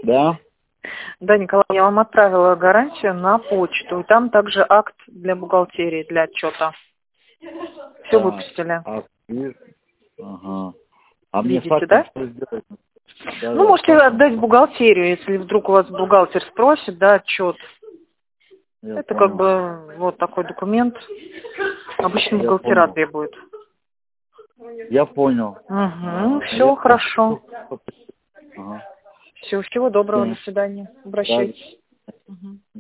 Да? Да, Николай, я вам отправила гарантию на почту. И там также акт для бухгалтерии, для отчета. Все Так. выпустили. Ага. А мне Видите, фактом да? что сделать? Да, Ну, да, можете фактом. отдать в бухгалтерию, если вдруг у вас бухгалтер спросит, да, отчет. Я Это как понял. бы вот такой документ. Обычно Я бухгалтера понял. требуют. Я понял. Угу, все Я хорошо. Ага. Все, всего доброго, до Всё. свидания. Да. Обращайтесь. Мгм.